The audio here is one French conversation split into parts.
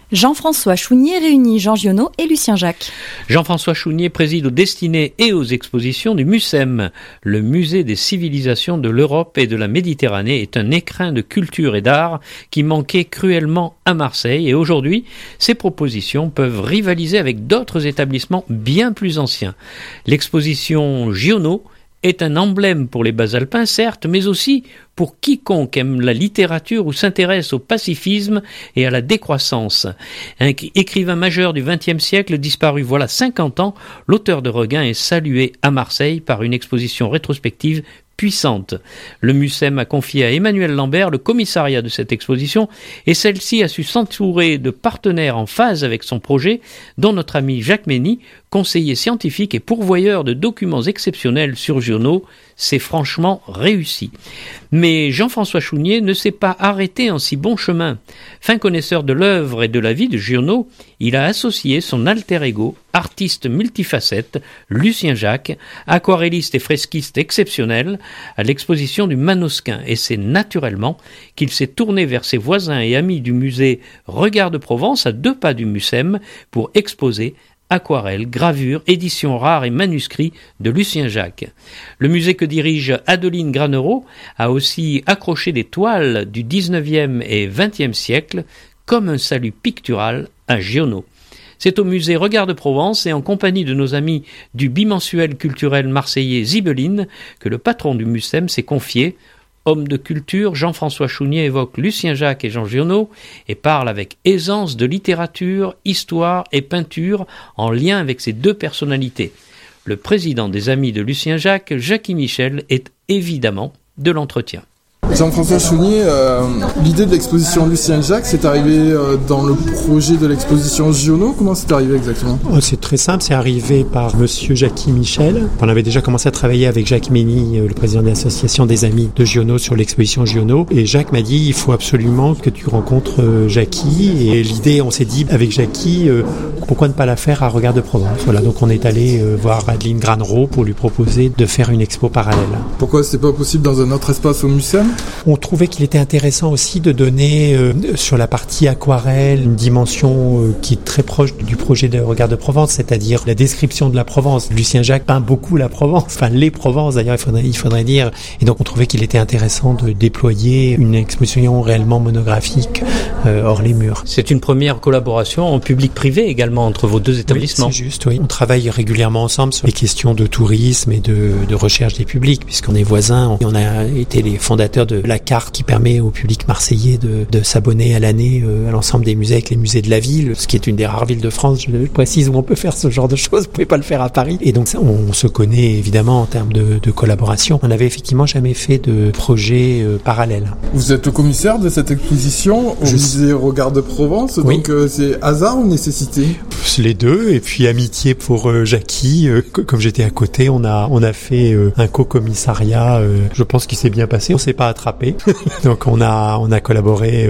Jean-François Chounier réunit Jean Giono et Lucien Jacques. Jean-François Chounier préside aux destinées et aux expositions du MUCEM. Le Musée des civilisations de l'Europe et de la Méditerranée est un écrin de culture et d'art qui manquait cruellement à Marseille et aujourd'hui, ces propositions peuvent rivaliser avec d'autres établissements bien plus anciens. L'exposition Giono est un emblème pour les Basalpins, certes, mais aussi pour quiconque aime la littérature ou s'intéresse au pacifisme et à la décroissance. Un écrivain majeur du XXe siècle disparu voilà 50 ans, l'auteur de Regain est salué à Marseille par une exposition rétrospective puissante. Le MUCEM a confié à Emmanuel Lambert le commissariat de cette exposition et celle-ci a su s'entourer de partenaires en phase avec son projet, dont notre ami Jacques Mény, conseiller scientifique et pourvoyeur de documents exceptionnels sur Giono. C'est franchement réussi. Mais Jean-François Chounier ne s'est pas arrêté en si bon chemin. Fin connaisseur de l'œuvre et de la vie de Giono, il a associé son alter ego, artiste multifacette, Lucien Jacques, aquarelliste et fresquiste exceptionnel, à l'exposition du Manosquin. Et c'est naturellement qu'il s'est tourné vers ses voisins et amis du musée Regard de Provence, à 2 pas du MUCEM, pour exposer aquarelles, gravures, éditions rares et manuscrits de Lucien Jacques. Le musée que dirige Adeline Granereau a aussi accroché des toiles du 19e et 20e siècle comme un salut pictural à Giono. C'est au musée Regard de Provence et en compagnie de nos amis du bimensuel culturel marseillais Zibeline que le patron du MUCEM s'est confié. Homme de culture, Jean-François Chounier évoque Lucien Jacques et Jean Giono et parle avec aisance de littérature, histoire et peinture en lien avec ces deux personnalités. Le président des Amis de Lucien Jacques, Jackie Michel, est évidemment de l'entretien. Jean-François Chounier, l'idée de l'exposition Lucien Jacques, c'est arrivé dans le projet de l'exposition Giono. Comment c'est arrivé exactement ? C'est très simple, c'est arrivé par monsieur Jackie Michel. On avait déjà commencé à travailler avec Jacques Mény, le président de l'association des Amis de Giono, sur l'exposition Giono. Et Jacques m'a dit, il faut absolument que tu rencontres Jackie. Et l'idée, on s'est dit avec Jackie, pourquoi ne pas la faire à Regard de Provence ? Voilà, donc on est allé voir Adeline Granereau pour lui proposer de faire une expo parallèle. Pourquoi c'était pas possible dans un autre espace au MUCEM ? On trouvait qu'il était intéressant aussi de donner sur la partie aquarelle une dimension qui est très proche du projet de Regard de Provence, c'est-à-dire la description de la Provence. Lucien Jacques peint beaucoup la Provence, enfin les Provences d'ailleurs il faudrait dire. Et donc on trouvait qu'il était intéressant de déployer une exposition réellement monographique hors les murs. C'est une première collaboration en public-privé également entre vos deux établissements. Oui, c'est juste, oui. On travaille régulièrement ensemble sur les questions de tourisme et de recherche des publics, puisqu'on est voisins. On a été les fondateurs de la carte qui permet au public marseillais de s'abonner à l'année à l'ensemble des musées avec les musées de la ville, ce qui est une des rares villes de France, je le précise, où on peut faire ce genre de choses. Vous pouvez pas le faire à Paris. Et donc ça, on se connaît évidemment en termes de collaboration. On n'avait effectivement jamais fait de projet parallèle. Vous êtes le commissaire de cette exposition au musée Regard de Provence, oui. Donc c'est hasard ou nécessité ? Les deux, et puis amitié pour Jackie. Comme j'étais à côté, on a fait un co-commissariat. Je pense qu'il s'est bien passé. On s'est pas attrapé. Donc on a collaboré.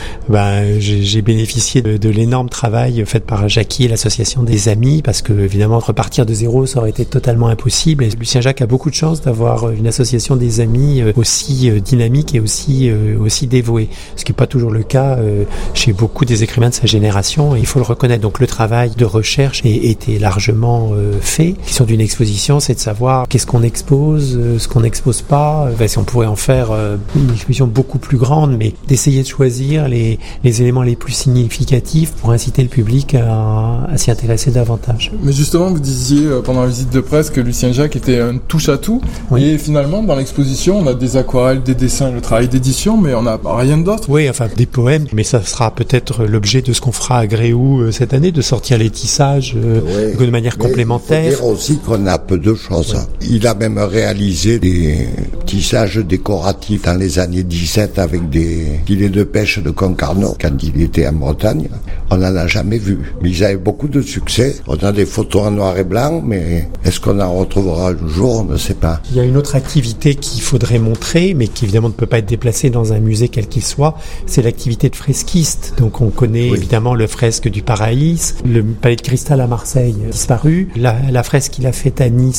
J'ai bénéficié de l'énorme travail fait par Jackie et l'association des Amis, parce que évidemment repartir de zéro, ça aurait été totalement impossible. Et Lucien Jacques a beaucoup de chance d'avoir une association des Amis aussi dynamique et aussi dévouée, ce qui n'est pas toujours le cas chez beaucoup des écrivains de sa génération. Et il faut le reconnaître. Donc le travail de recherche était largement fait. La question d'une exposition, c'est de savoir qu'est-ce qu'on expose, ce qu'on n'expose pas. Si on pourrait en faire une exposition beaucoup plus grande, mais d'essayer de choisir les éléments les plus significatifs pour inciter le public à s'y intéresser davantage. Mais justement, vous disiez pendant la visite de presse que Lucien Jacques était un touche-à-tout. Oui. Et finalement, dans l'exposition, on a des aquarelles, des dessins, le travail d'édition, mais on n'a rien d'autre. Oui, enfin des poèmes, mais ça sera peut-être l'objet de ce qu'on fera à Gréoux cette année, de sortir les tissages de manière complémentaire. Il faut dire aussi qu'on a peu de choses. Ouais. Il a même réalisé des tissages décoratifs dans les années 17 avec des filets de pêche de Concarneau quand il était en Bretagne. On n'en a jamais vu. Mais ils avaient beaucoup de succès. On a des photos en noir et blanc, mais est-ce qu'on en retrouvera un jour ? On ne sait pas. Il y a une autre activité qu'il faudrait montrer, mais qui évidemment ne peut pas être déplacée dans un musée quel qu'il soit, c'est l'activité de fresquiste. Donc on connaît évidemment le fresque du Paraïs, le palais de cristal à Marseille disparu, la fresque qu'il a faite à Nice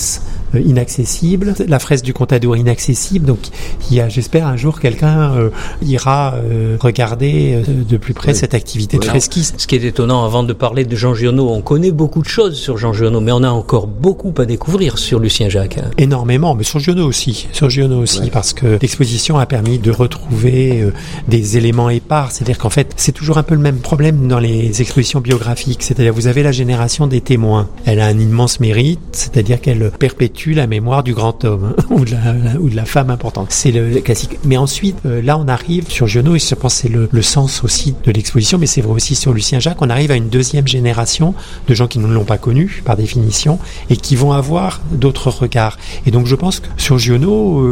inaccessible, la fresque du Contadour inaccessible. Donc il y a, j'espère, un jour quelqu'un ira regarder de plus près cette activité de fresquiste. Ce qui est étonnant, avant de parler de Jean Giono, on connaît beaucoup de choses sur Jean Giono, mais on a encore beaucoup à découvrir sur Lucien Jacques. Énormément, mais sur Giono aussi, parce que l'exposition a permis de retrouver des éléments épars. C'est-à-dire qu'en fait, c'est toujours un peu le même problème dans les expositions biographiques. C'est-à-dire, vous avez la génération des témoins. Elle a un immense mérite, c'est-à-dire qu'elle perpétue la mémoire du grand homme ou de la femme importante. C'est le classique. Mais ensuite, là, on arrive sur Giono, et je pense que c'est le sens aussi de l'exposition, mais c'est vrai aussi sur Lucien Jacques. On arrive à une deuxième génération de gens qui ne l'ont pas connu, par définition, et qui vont avoir d'autres regards. Et donc, je pense que sur Giono,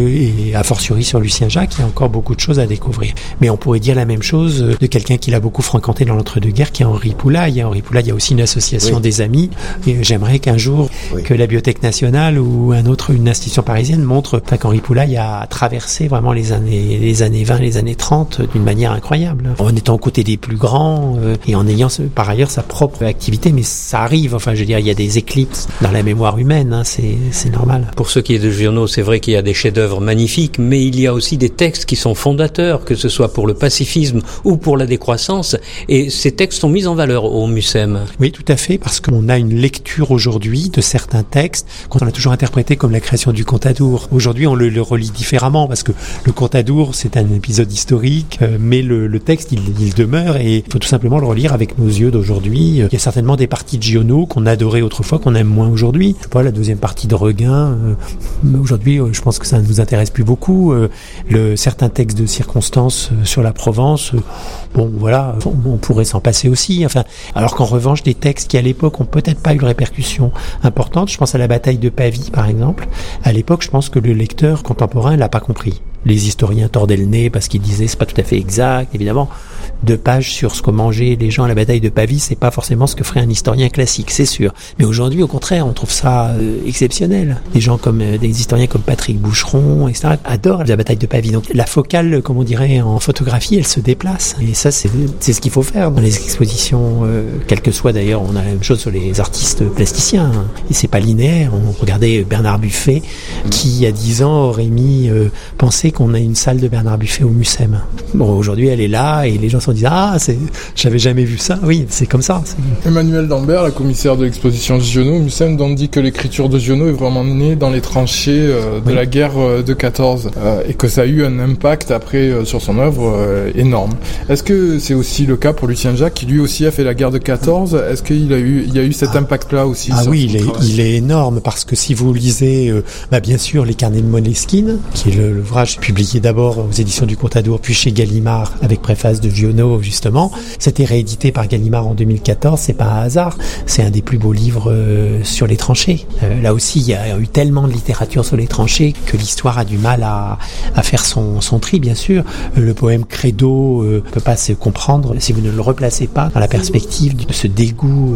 et a fortiori sur Lucien Jacques, il y a encore beaucoup de choses à découvrir. Mais on pourrait dire la même chose de quelqu'un qui l'a beaucoup fréquenté dans l'entre-deux-guerres, qui est Henri Poulaille. Henri Poulaille, il y a aussi une association des amis. Et j'aimerais qu'un jour, que la Bibliothèque nationale ou une institution parisienne montre qu'Henri Poulaille a traversé vraiment les années 20, les années 30 d'une manière incroyable. En étant aux côtés des plus grands et en ayant par ailleurs sa propre activité. Mais ça arrive, enfin je veux dire, il y a des éclipses dans la mémoire humaine, hein, c'est normal. Pour ce qui est de Giono, c'est vrai qu'il y a des chefs-d'œuvre magnifiques, mais il y a aussi des textes qui sont fondateurs, que ce soit pour le pacifisme ou pour la décroissance, et ces textes sont mis en valeur au MUSEM. Oui, tout à fait, parce qu'on a une lecture aujourd'hui de certains textes qu'on a toujours interprétés comme la création du Contadour. Aujourd'hui, on le relit différemment, parce que le Contadour, c'est un épisode historique, mais le texte, il demeure, et il faut tout simplement le relire avec nos yeux d'aujourd'hui. Il y a certainement des parties de Giono qu'on adorait autrefois, qu'on aime moins aujourd'hui. Je sais pas, la deuxième partie de Reguin, aujourd'hui, je pense que ça ne nous intéresse plus beaucoup. Certains textes de circonstances sur la Provence, bon, voilà, on pourrait s'en passer aussi. Enfin, alors qu'en revanche, des textes qui à l'époque ont peut-être pas eu de répercussion importante, je pense à la bataille de Pavie, par exemple. À l'époque, je pense que le lecteur contemporain l'a pas compris. Les historiens tordaient le nez parce qu'ils disaient c'est pas tout à fait exact, évidemment. 2 pages sur ce que mangeaient les gens à la bataille de Pavie, c'est pas forcément ce que ferait un historien classique, c'est sûr. Mais aujourd'hui, au contraire, on trouve ça exceptionnel. Des gens des historiens comme Patrick Boucheron, etc., adorent la bataille de Pavie. Donc la focale, comme on dirait en photographie, elle se déplace. Et ça, c'est ce qu'il faut faire dans les expositions, quel que soit d'ailleurs. On a la même chose sur les artistes plasticiens. Hein. Et c'est pas linéaire. On regardait Bernard Buffet, qui il y a 10 ans aurait pensé qu'on a une salle de Bernard Buffet au MUSEM. Bon, aujourd'hui, elle est là et les gens se disent j'avais jamais vu ça. Oui, c'est comme ça. Emmanuel Dambert, la commissaire de l'exposition Giono au MUSEM, dit que l'écriture de Giono est vraiment née dans les tranchées de la guerre de 14 et que ça a eu un impact après sur son œuvre énorme. Est-ce que c'est aussi le cas pour Lucien Jacques, qui lui aussi a fait la guerre de 14? Est-ce qu'il y a eu cet impact-là aussi? Oui, il est énorme, parce que si vous lisez bien sûr les carnets de Moleskine, qui est l'ouvrage publié d'abord aux éditions du Contadour, puis chez Gallimard avec préface de Giono justement, c'était réédité par Gallimard en 2014, c'est pas un hasard, c'est un des plus beaux livres sur les tranchées. Là aussi, il y a eu tellement de littérature sur les tranchées que l'histoire a du mal à faire son tri, bien sûr. Le poème Credo peut pas se comprendre si vous ne le replacez pas dans la perspective de ce dégoût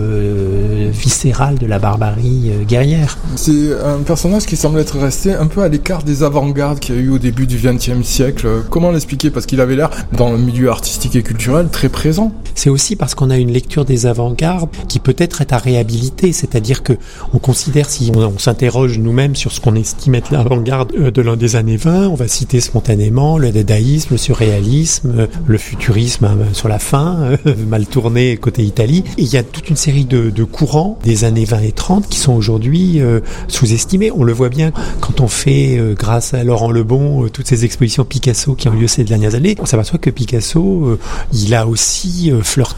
viscéral de la barbarie guerrière. C'est un personnage qui semble être resté un peu à l'écart des avant-gardes qu'il y a eu au début du XXe siècle. Comment l'expliquer? Parce qu'il avait l'air, dans le milieu artistique et culturel, très présent. C'est aussi parce qu'on a une lecture des avant-gardes qui peut-être est à réhabiliter, c'est-à-dire que on considère, si on s'interroge nous-mêmes sur ce qu'on estime être l'avant-garde de l'un des années 20, on va citer spontanément le dadaïsme, le surréalisme, le futurisme sur la fin, mal tourné côté Italie. Et il y a toute une série de courants des années 20 et 30 qui sont aujourd'hui sous-estimés. On le voit bien quand on fait, grâce à Laurent Lebon, toutes ces expositions Picasso qui ont lieu ces dernières années. On s'aperçoit que Picasso, il a aussi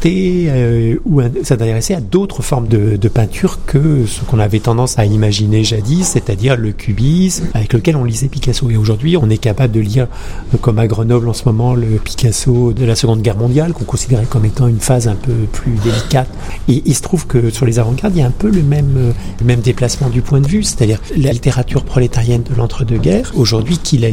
flirté ou s'intéressé à d'autres formes de peinture que ce qu'on avait tendance à imaginer jadis, c'est-à-dire le cubisme avec lequel on lisait Picasso. Et aujourd'hui, on est capable de lire, comme à Grenoble en ce moment, le Picasso de la Seconde Guerre mondiale, qu'on considérait comme étant une phase un peu plus délicate. Et il se trouve que sur les avant-gardes, il y a un peu le même déplacement du point de vue, c'est-à-dire la littérature prolétarienne de l'entre-deux-guerres. Aujourd'hui, qui la lit?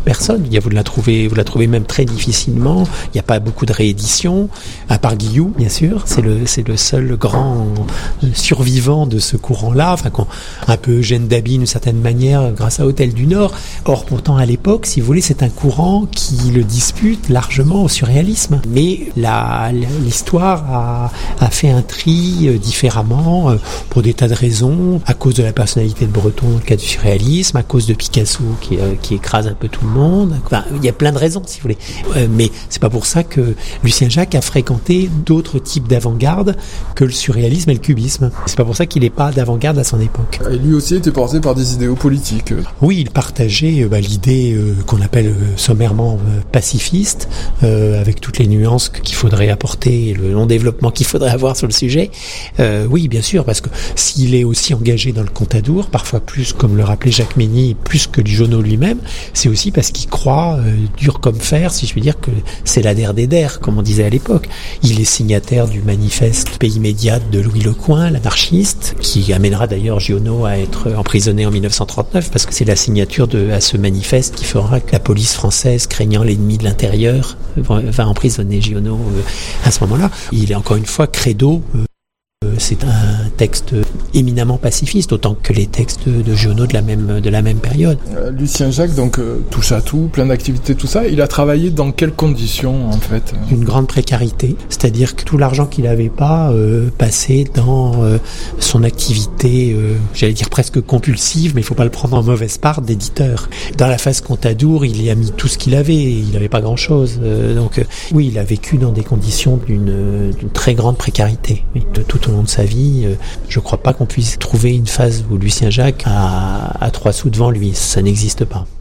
personne. Vous la trouvez même très difficilement. Il n'y a pas beaucoup de rééditions, à part Guillou, bien sûr. C'est le seul grand survivant de ce courant-là, un peu Eugène Daby d'une certaine manière, grâce à Hôtel du Nord. Or, pourtant, à l'époque, si vous voulez, c'est un courant qui le dispute largement au surréalisme. Mais l'histoire a fait un tri différemment pour des tas de raisons, à cause de la personnalité de Breton dans le cas du surréalisme, à cause de Picasso qui écrase un peu tout le monde. Il y a plein de raisons, si vous voulez. Mais c'est pas pour ça que Lucien Jacques a fréquenté d'autres types d'avant-garde que le surréalisme et le cubisme. C'est pas pour ça qu'il n'est pas d'avant-garde à son époque. Et lui aussi était porté par des idéaux politiques. Oui, il partageait l'idée qu'on appelle sommairement pacifiste, avec toutes les nuances qu'il faudrait apporter et le long développement qu'il faudrait avoir sur le sujet. Oui, bien sûr, parce que s'il est aussi engagé dans le Contadour, parfois plus, comme le rappelait Jacques Mény, plus que Giono lui-même, c'est aussi parce qu'il croit, dur comme fer, si je puis dire, que c'est la der des der, comme on disait à l'époque. Il est signataire du manifeste Pays médiat de Louis Lecoing, l'anarchiste, qui amènera d'ailleurs Giono à être emprisonné en 1939, parce que c'est la signature à ce manifeste qui fera que la police française, craignant l'ennemi de l'intérieur, va emprisonner Giono à ce moment-là. Il est encore une fois credo. C'est un texte éminemment pacifiste, autant que les textes de Giono de la même période. Lucien Jacques, donc touche à tout, plein d'activités, tout ça. Il a travaillé dans quelles conditions, en fait? Une grande précarité, c'est-à-dire que tout l'argent qu'il n'avait pas passait dans son activité, j'allais dire presque compulsive, mais il ne faut pas le prendre en mauvaise part, d'éditeur. Dans la phase Contadour, il y a mis tout ce qu'il avait, il n'avait pas grand-chose. Donc oui, il a vécu dans des conditions d'une très grande précarité, oui, de tout au long de sa vie. Je ne crois pas qu'on puisse trouver une phase où Lucien Jacques a 3 sous devant lui, ça n'existe pas.